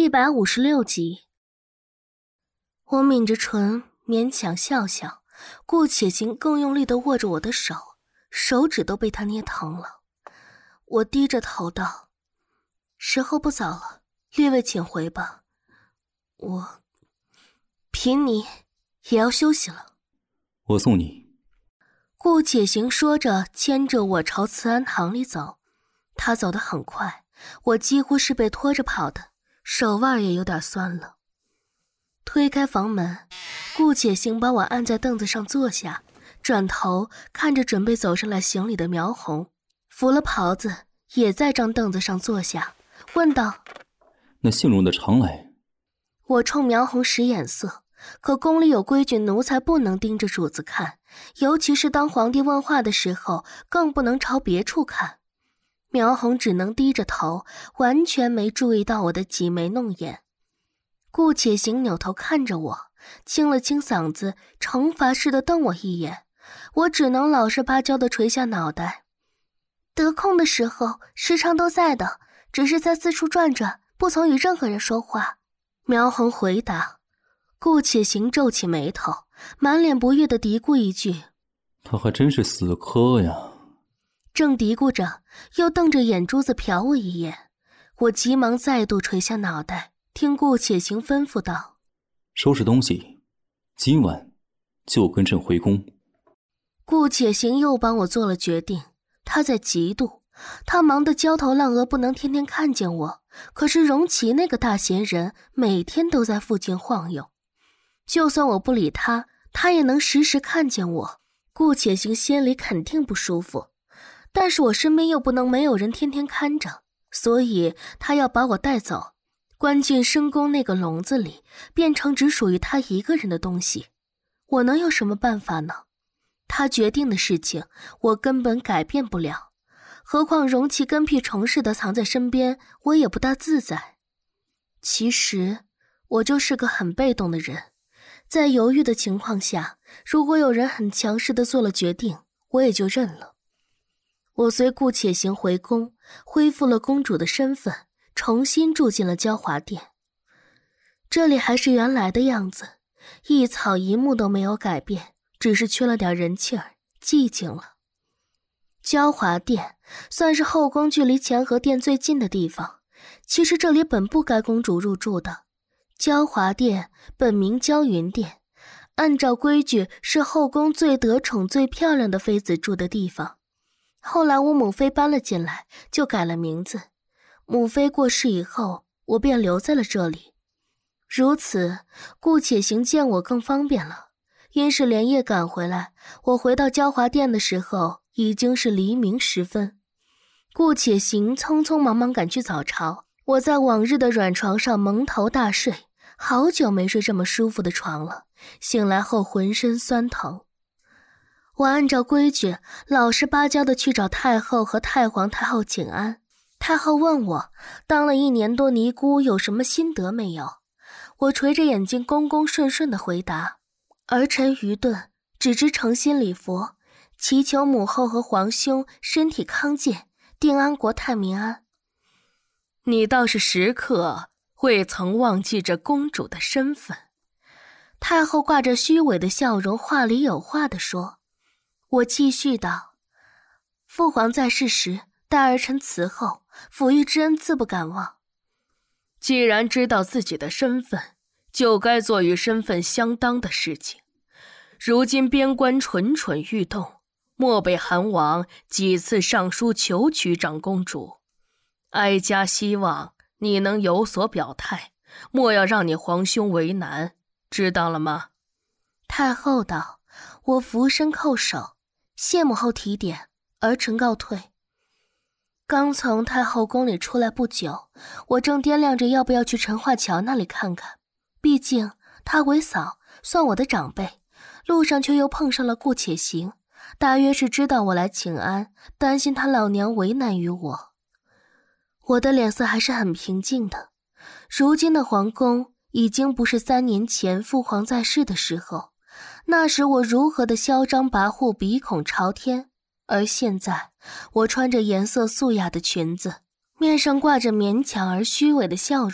第156集。我抿着唇，勉强笑笑。顾且行更用力地握着我的手，手指都被他捏疼了。我低着头道：“时候不早了，列位请回吧。凭你也要休息了。” 我送你。 顾且行说着，牵着我朝慈安堂里走。他走得很快，我几乎是被拖着跑的，手腕也有点酸了。推开房门，顾且行把我按在凳子上坐下，转头看着准备走上来行礼的苗红，扶了袍子，也在张凳子上坐下，问道：“ 那姓荣的常来？” 我冲苗红使眼色，可宫里有规矩，奴才不能盯着主子看，尤其是当皇帝问话的时候，更不能朝别处看。苗红只能低着头，完全没注意到我的挤眉弄眼。顾且行扭头看着我，清了清嗓子，惩罚似的瞪我一眼，我只能老实巴交地垂下脑袋。得空的时候时常都在的，只是在四处转转，不曾与任何人说话。苗红回答。顾且行皱起眉头，满脸不悦地嘀咕一句：“ 他还真是死磕呀。” 正嘀咕着，又瞪着眼珠子瞟我一眼。我急忙再度垂下脑袋，听顾且行吩咐道：“ 收拾东西，今晚就跟朕回宫。” 顾且行又帮我做了决定，他在嫉妒，他忙得焦头烂额，不能天天看见我。可是荣琪那个大闲人每天都在附近晃悠，就算我不理他，他也能时时看见我。顾且行心里肯定不舒服，但是我身边又不能没有人天天看着，所以他要把我带走，关进深宫那个笼子里，变成只属于他一个人的东西。我能有什么办法呢？他决定的事情我根本改变不了，何况容器跟屁虫似的藏在身边，我也不大自在。其实我就是个很被动的人，在犹豫的情况下，如果有人很强势地做了决定，我也就认了。我随顾且行回宫，恢复了公主的身份，重新住进了娇华殿。这里还是原来的样子，一草一木都没有改变，只是缺了点人气儿，寂静了。娇华殿算是后宫距离乾和殿最近的地方，其实这里本不该公主入住的。娇华殿本名娇云殿，按照规矩是后宫最得宠最漂亮的妃子住的地方。后来我母妃搬了进来，就改了名字。母妃过世以后，我便留在了这里。如此，顾且行见我更方便了。因是连夜赶回来，我回到娇华殿的时候，已经是黎明时分。顾且行匆匆忙忙赶去早朝，我在往日的软床上蒙头大睡，好久没睡这么舒服的床了，醒来后浑身酸疼。我按照规矩老实巴交地去找太后和太皇太后请安。太后问我当了1年多尼姑有什么心得没有，我垂着眼睛恭恭顺顺地回答：儿臣愚钝，只知诚心礼佛，祈求母后和皇兄身体康健，定安国泰民安。你倒是时刻未曾忘记这公主的身份。太后挂着虚伪的笑容，话里有话地说。我继续道：父皇在世时待儿臣慈厚，抚育之恩自不敢忘。既然知道自己的身份，就该做与身份相当的事情。如今边关蠢蠢欲动，漠北韩王几次上书求娶长公主，哀家希望你能有所表态，莫要让你皇兄为难，知道了吗？太后道。我俯身叩首，谢母后提点，儿臣告退。刚从太后宫里出来不久，我正掂量着要不要去陈化桥那里看看，毕竟她为嫂，算我的长辈。路上却又碰上了顾且行，大约是知道我来请安，担心他老娘为难于我。我的脸色还是很平静的，如今的皇宫已经不是3年前父皇在世的时候，那时我如何的嚣张跋扈，鼻孔朝天，而现在我穿着颜色素雅的裙子，面上挂着勉强而虚伪的笑容，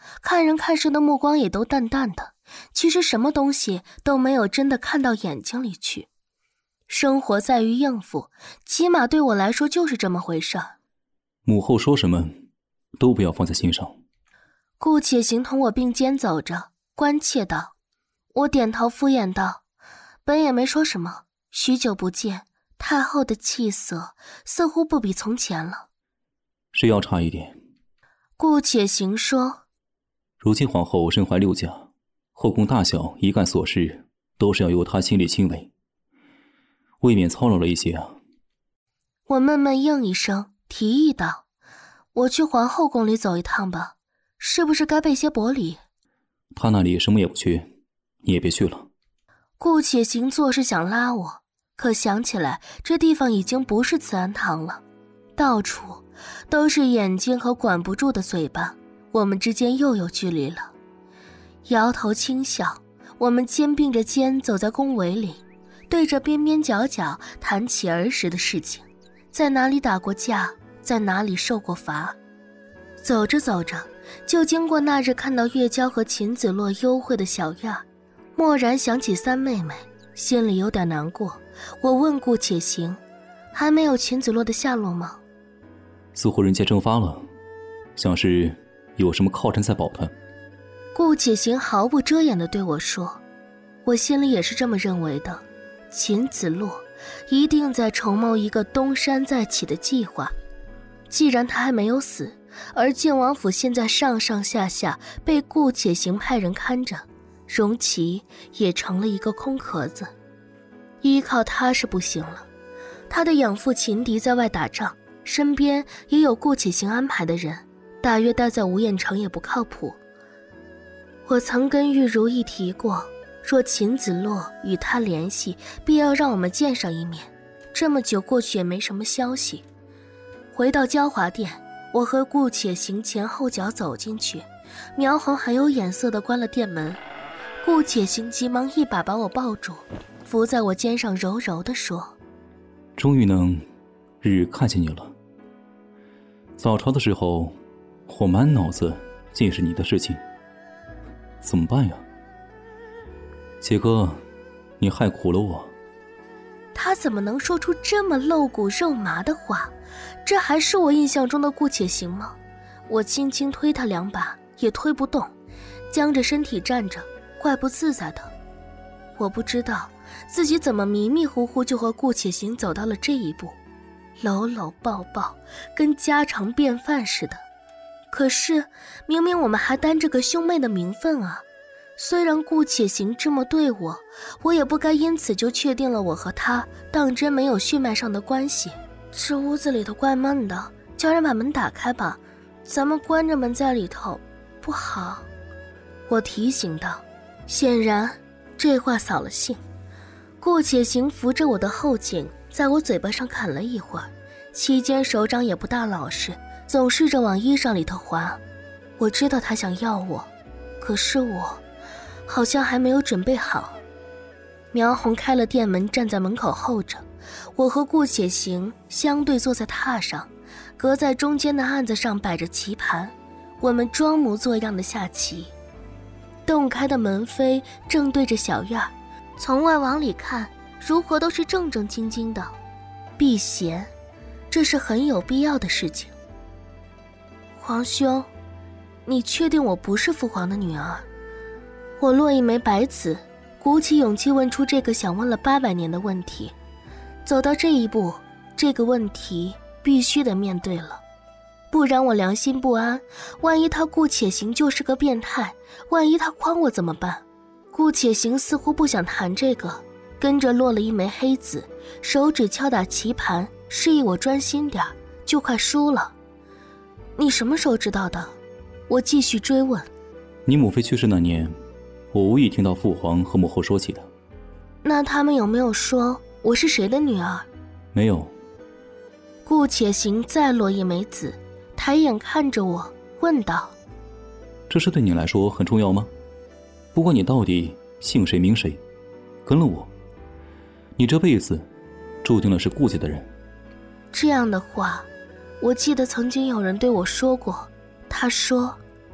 看人看事的目光也都淡淡的，其实什么东西都没有真的看到眼睛里去。生活在于应付，起码对我来说就是这么回事儿。 母后说什么都不要放在心上。 顾且行同我并肩走着，关切道。我点头敷衍道，本也没说什么，许久不见，太后的气色似乎不比从前了。 是要差一点。 顾且行说， 如今皇后身怀6甲，后宫大小一干琐事都是要由她亲力亲为，未免操劳了一些啊。 我闷闷应一声，提议道，我去皇后宫里走一趟吧，是不是该备些薄礼？ 她那里什么也不缺，你也别去了。 顾且行做是想拉我，可想起来这地方已经不是慈安堂了，到处都是眼睛和管不住的嘴巴，我们之间又有距离了。摇头轻笑，我们肩并着肩走在宫闱里，对着边边角角谈起儿时的事情，在哪里打过架，在哪里受过罚。走着走着，就经过那日看到月娇和秦子洛幽会的小院，蓦然想起三妹妹，心里有点难过。我问顾且行，还没有秦子洛的下落吗？ 似乎人间蒸发了，像是有什么靠山在保他。 顾且行毫不遮掩地对我说，我心里也是这么认为的。秦子洛一定在筹谋一个东山再起的计划。既然他还没有死，而靖王府现在上上下下被顾且行派人看着，荣琪也成了一个空壳子，依靠他是不行了。他的养父秦迪在外打仗，身边也有顾且行安排的人，大约待在无眼城也不靠谱。我曾跟玉如意提过，若秦子洛与他联系，必要让我们见上一面。这么久过去也没什么消息。回到娇华殿，我和顾且行前后脚走进去，苗红很有眼色地关了殿门。顾且行急忙一把把我抱住，伏在我肩上柔柔地说， 终于能日日看见你了。早朝的时候，我满脑子尽是你的事情，怎么办呀？杰哥，你害苦了我。 他怎么能说出这么露骨肉麻的话？这还是我印象中的顾且行吗？我轻轻推他2把，也推不动，僵着身体站着，怪不自在的。我不知道自己怎么迷迷糊糊就和顾且行走到了这一步，搂搂抱抱，跟家常便饭似的。可是明明我们还担着个兄妹的名分啊。虽然顾且行这么对我，我也不该因此就确定了我和他当真没有血脉上的关系。这屋子里头怪闷的，叫人把门打开吧，咱们关着门在里头不好。我提醒道。显然这话扫了兴。顾且行扶着我的后颈，在我嘴巴上啃了一会儿，期间手掌也不大老实，总试着往衣裳里头滑。我知道他想要我，可是我好像还没有准备好。苗红开了店门，站在门口候着。我和顾且行相对坐在榻上，隔在中间的案子上摆着棋盘，我们装模作样的下棋。洞开的门扉正对着小院，从外往里看，如何都是正正经经的。避嫌，这是很有必要的事情。皇兄，你确定我不是父皇的女儿？我落一枚白子，鼓起勇气问出这个想问了800年的问题。走到这一步，这个问题必须得面对了，不然我良心不安。万一他顾且行就是个变态，万一他诓我怎么办？顾且行似乎不想谈这个，跟着落了一枚黑子，手指敲打棋盘，示意我专心点，就快输了。你什么时候知道的？我继续追问。 你母妃去世那年，我无意听到父皇和母后说起的。 那他们有没有说我是谁的女儿？ 没有。 顾且行再落一枚子，抬眼看着我问道， 这事对你来说很重要吗？不管你到底姓谁名谁，跟了我，你这辈子注定了是顾家的人。 这样的话，我记得曾经有人对我说过，他说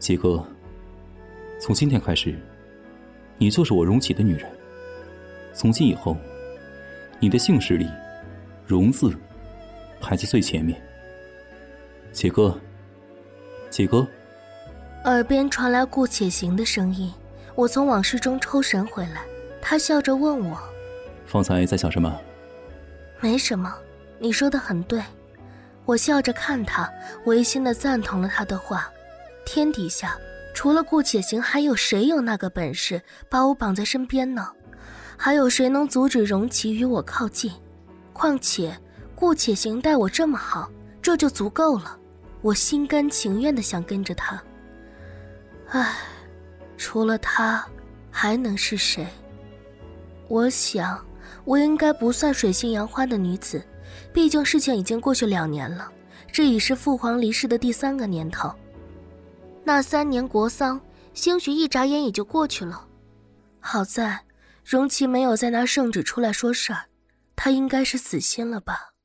杰哥，从今天开始，你就是我荣启的女人。从今以后，你的姓氏里“荣”字排在最前面。杰哥，杰哥。 耳边传来顾且行的声音，我从往事中抽神回来。他笑着问我：“ 方才在想什么？”“ 没什么，你说的很对。”我笑着看他，违心地赞同了他的话。天底下除了顾且行，还有谁有那个本事把我绑在身边呢？还有谁能阻止荣琪与我靠近？况且顾且行待我这么好，这就足够了。我心甘情愿地想跟着他。唉，除了他还能是谁？我想我应该不算水性杨花的女子，毕竟事情已经过去2年了，这已是父皇离世的第3个年头。那3年国丧兴许一眨眼也就过去了。好在荣琪没有再拿圣旨出来说事儿，他应该是死心了吧。